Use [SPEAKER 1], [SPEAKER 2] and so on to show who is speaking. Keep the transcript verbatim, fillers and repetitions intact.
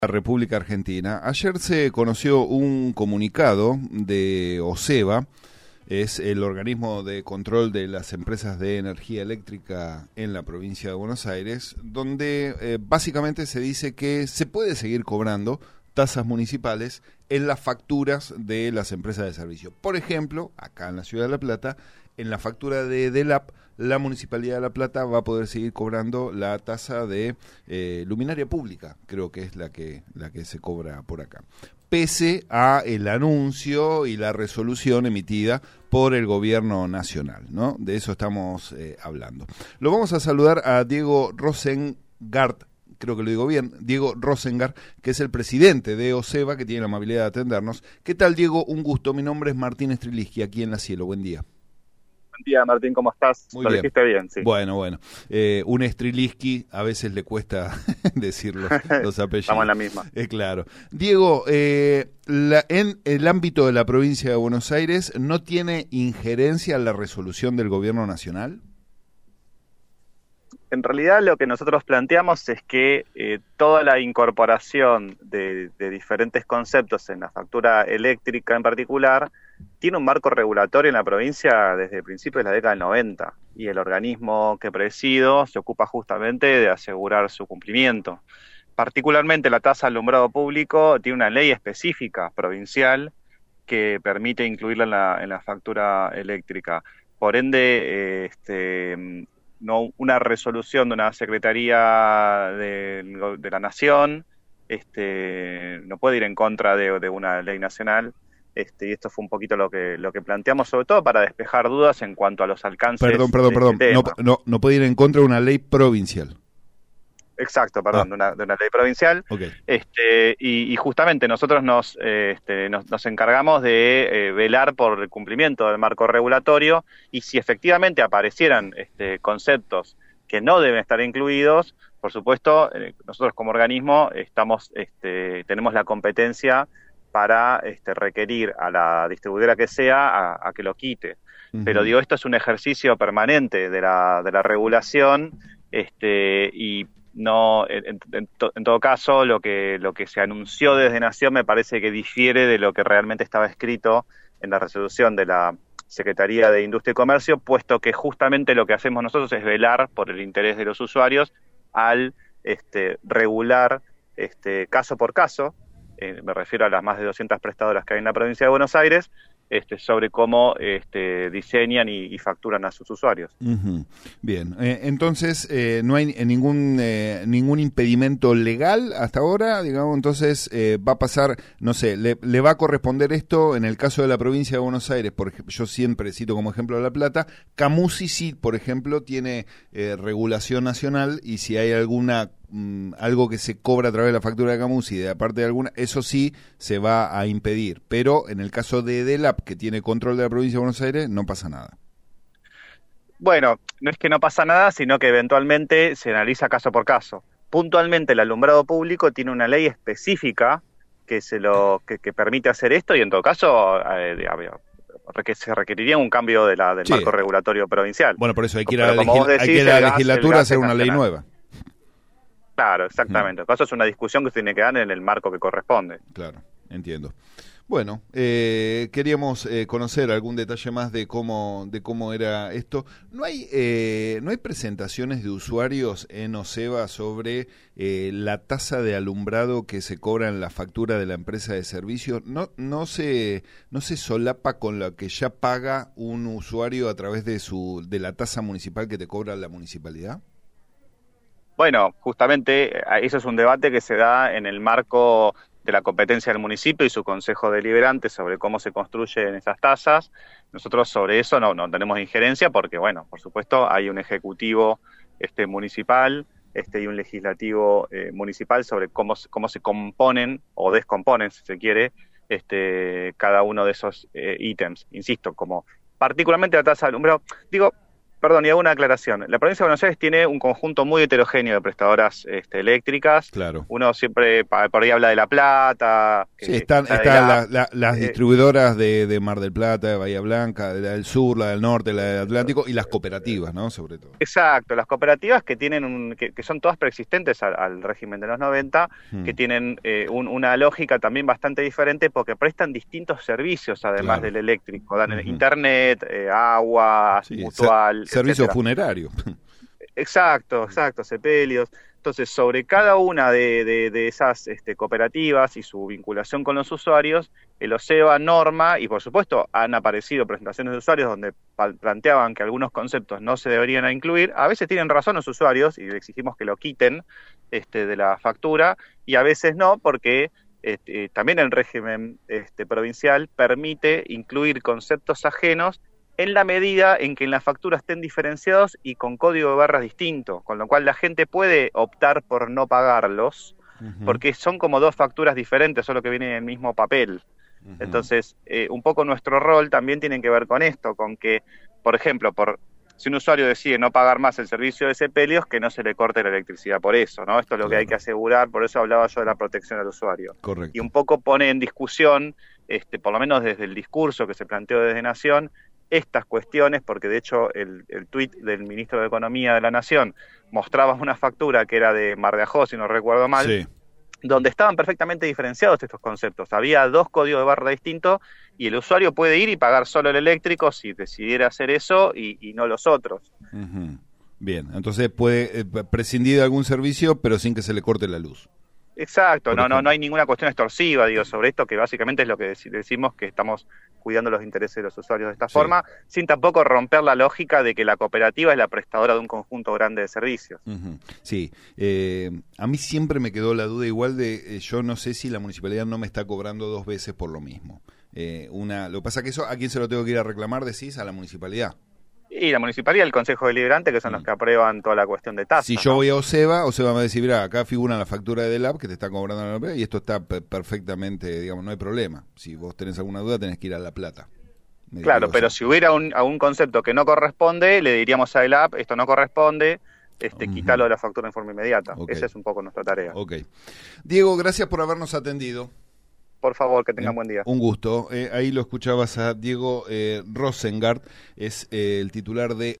[SPEAKER 1] La República Argentina. Ayer se conoció un comunicado de OSEBA, es el organismo de control de las empresas de energía eléctrica en la provincia de Buenos Aires, donde eh, básicamente se dice que se puede seguir cobrando tasas municipales en las facturas de las empresas de servicio. Por ejemplo, acá en la Ciudad de La Plata, en la factura de DELAP, la Municipalidad de La Plata va a poder seguir cobrando la tasa de eh, luminaria pública, creo que es la que, la que se cobra por acá, pese a el anuncio y la resolución emitida por el gobierno nacional, ¿no? De eso estamos eh, hablando. Lo vamos a saludar a Diego Rosengart, creo que lo digo bien, Diego Rosengart, que es el presidente de OSEBA, que tiene la amabilidad de atendernos. ¿Qué tal, Diego? Un gusto. Mi nombre es Martín Estriliski, aquí en La Cielo. Buen día.
[SPEAKER 2] Buen día, Martín, ¿cómo estás?
[SPEAKER 1] Muy
[SPEAKER 2] Lo
[SPEAKER 1] bien.
[SPEAKER 2] dijiste bien, sí.
[SPEAKER 1] Bueno, bueno. Eh, un Estriliski a veces le cuesta decir los, los apellidos.
[SPEAKER 2] Estamos en la misma.
[SPEAKER 1] Eh, claro. Diego, eh, la, en el ámbito de la provincia de Buenos Aires, ¿no tiene injerencia en la resolución del gobierno nacional?
[SPEAKER 2] En realidad lo que nosotros planteamos es que eh, toda la incorporación de, de diferentes conceptos en la factura eléctrica en particular tiene un marco regulatorio en la provincia desde el principio de la década del noventa, y el organismo que presido se ocupa justamente de asegurar su cumplimiento. Particularmente la tasa de alumbrado público tiene una ley específica provincial que permite incluirla en la, en la factura eléctrica. Por ende, eh, este, no una resolución de una Secretaría de, de la Nación este, no puede ir en contra de, de una ley nacional. Este, y esto fue un poquito lo que lo que planteamos, sobre todo para despejar dudas en cuanto a los alcances.
[SPEAKER 1] Perdón, perdón,
[SPEAKER 2] de
[SPEAKER 1] perdón.
[SPEAKER 2] este
[SPEAKER 1] No,
[SPEAKER 2] tema.
[SPEAKER 1] no, no puede ir en contra de una ley provincial.
[SPEAKER 2] Exacto, perdón,
[SPEAKER 1] Ah.
[SPEAKER 2] de, una, de una ley provincial.
[SPEAKER 1] Okay.
[SPEAKER 2] Este, y, y justamente nosotros nos, eh, este, nos, nos encargamos de eh, velar por el cumplimiento del marco regulatorio, y si efectivamente aparecieran este, conceptos que no deben estar incluidos, por supuesto, eh, nosotros como organismo estamos, este, tenemos la competencia para este, requerir a la distribuidora que sea a, a que lo quite. Uh-huh. Pero digo, esto es un ejercicio permanente de la, de la regulación, este, y no, en, en, to, en todo caso, lo que, lo que se anunció desde Nación me parece que difiere de lo que realmente estaba escrito en la resolución de la Secretaría de Industria y Comercio, puesto que justamente lo que hacemos nosotros es velar por el interés de los usuarios al este, regular este, caso por caso. Eh, me refiero a las más de doscientas prestadoras que hay en la provincia de Buenos Aires, este, sobre cómo este, diseñan y, y facturan a sus usuarios.
[SPEAKER 1] Uh-huh. Bien, eh, entonces eh, no hay ningún eh, ningún impedimento legal hasta ahora, digamos, entonces eh, va a pasar, no sé, le, le va a corresponder esto en el caso de la provincia de Buenos Aires, por ejemplo, yo siempre cito como ejemplo La Plata, Camusi sí, por ejemplo, tiene eh, regulación nacional, y si hay alguna algo que se cobra a través de la factura de Camusi, de aparte de alguna, eso sí se va a impedir, pero en el caso de DELAP, que tiene control de la provincia de Buenos Aires, no pasa nada.
[SPEAKER 2] Bueno, no es que no pasa nada, sino que eventualmente se analiza caso por caso. Puntualmente el alumbrado público tiene una ley específica que se lo que, que permite hacer esto, y en todo caso eh, que se requeriría un cambio de la, del
[SPEAKER 1] sí.
[SPEAKER 2] marco regulatorio provincial.
[SPEAKER 1] Bueno, por eso hay que ir a la,
[SPEAKER 2] legis-
[SPEAKER 1] decís, hay que ir a la legislatura a hacer una ley nueva.
[SPEAKER 2] Claro, exactamente. Mm. Eso es una discusión que se tiene que dar en el marco que corresponde.
[SPEAKER 1] Claro, entiendo. Bueno, eh, queríamos eh, conocer algún detalle más de cómo de cómo era esto. ¿No hay eh, no hay presentaciones de usuarios en OSEBA sobre eh, la tasa de alumbrado que se cobra en la factura de la empresa de servicios? ¿No no se no se solapa con la que ya paga un usuario a través de su de la tasa municipal que te cobra la municipalidad?
[SPEAKER 2] Bueno, justamente eso es un debate que se da en el marco de la competencia del municipio y su consejo deliberante sobre cómo se construyen esas tasas. Nosotros sobre eso no, no tenemos injerencia porque, bueno, por supuesto hay un ejecutivo este, municipal este, y un legislativo eh, municipal sobre cómo, cómo se componen o descomponen, si se quiere, este, cada uno de esos eh, ítems. Insisto, como particularmente la tasa de alumbrado. Digo, Perdón, y hago una aclaración. La provincia de Buenos Aires tiene un conjunto muy heterogéneo de prestadoras este, eléctricas.
[SPEAKER 1] Claro.
[SPEAKER 2] Uno siempre por ahí habla de La Plata.
[SPEAKER 1] Sí, están,
[SPEAKER 2] está
[SPEAKER 1] están
[SPEAKER 2] la,
[SPEAKER 1] la, la, las eh, distribuidoras de, de Mar del Plata, de Bahía Blanca, de la del sur, la del norte, la del Atlántico, y las cooperativas, ¿no? Sobre todo.
[SPEAKER 2] Exacto, las cooperativas que tienen un, que, que son todas preexistentes al, al régimen de los noventa, hmm. que tienen eh, un, una lógica también bastante diferente porque prestan distintos servicios además claro. del eléctrico. Dan uh-huh. internet, eh, agua, sí, mutual.
[SPEAKER 1] Servicio funerario.
[SPEAKER 2] Exacto, exacto, sepelios. Entonces, sobre cada una de, de, de esas este, cooperativas y su vinculación con los usuarios, el OSEVA norma, y por supuesto han aparecido presentaciones de usuarios donde planteaban que algunos conceptos no se deberían incluir. A veces tienen razón los usuarios y exigimos que lo quiten este, de la factura, y a veces no, porque este, también el régimen este, provincial permite incluir conceptos ajenos en la medida en que en la factura estén diferenciados y con código de barras distinto, con lo cual la gente puede optar por no pagarlos, uh-huh. porque son como dos facturas diferentes, solo que vienen en el mismo papel. Uh-huh. Entonces, eh, un poco nuestro rol también tiene que ver con esto, con que, por ejemplo, por si un usuario decide no pagar más el servicio de sepelios, que no se le corte la electricidad por eso, ¿no? Esto es lo claro. que hay que asegurar, por eso hablaba yo de la protección al usuario.
[SPEAKER 1] Correcto.
[SPEAKER 2] Y un poco pone en discusión, este, por lo menos desde el discurso que se planteó desde Nación, estas cuestiones, porque de hecho el, el tuit del ministro de Economía de la Nación mostraba una factura que era de Mar de Ajó, si no recuerdo mal, sí. donde estaban perfectamente diferenciados estos conceptos. Había dos códigos de barra distintos y el usuario puede ir y pagar solo el eléctrico si decidiera hacer eso y, y no los otros.
[SPEAKER 1] Uh-huh. Bien, entonces puede eh, prescindir de algún servicio, pero sin que se le corte la luz.
[SPEAKER 2] Exacto, no, no, no hay ninguna cuestión extorsiva, digo, sobre esto, que básicamente es lo que decimos, que estamos cuidando los intereses de los usuarios de esta sí. forma, sin tampoco romper la lógica de que la cooperativa es la prestadora de un conjunto grande de servicios.
[SPEAKER 1] Uh-huh. Sí, eh, a mí siempre me quedó la duda igual de, eh, yo no sé si la municipalidad no me está cobrando dos veces por lo mismo. Eh, una, lo que pasa que eso, ¿a quién se lo tengo que ir a reclamar, decís? A la municipalidad.
[SPEAKER 2] Y la municipalidad y el Consejo Deliberante, que son mm. los que aprueban toda la cuestión de tasas.
[SPEAKER 1] Si yo
[SPEAKER 2] ¿no?
[SPEAKER 1] voy a OSEVA, OSEVA me va a decir, mira, acá figura la factura de DELAP que te está cobrando la y esto está p- perfectamente, digamos, no hay problema. Si vos tenés alguna duda, tenés que ir a La Plata.
[SPEAKER 2] Claro, pero si hubiera un, algún concepto que no corresponde, le diríamos a DELAP, esto no corresponde, este, uh-huh. quítalo de la factura en forma inmediata. Okay. Esa es un poco nuestra tarea.
[SPEAKER 1] Ok. Diego, gracias por habernos atendido.
[SPEAKER 2] Por favor, que tengan eh, buen día.
[SPEAKER 1] Un gusto. Eh, ahí lo escuchabas a Diego eh, Rosengart, es eh, el titular de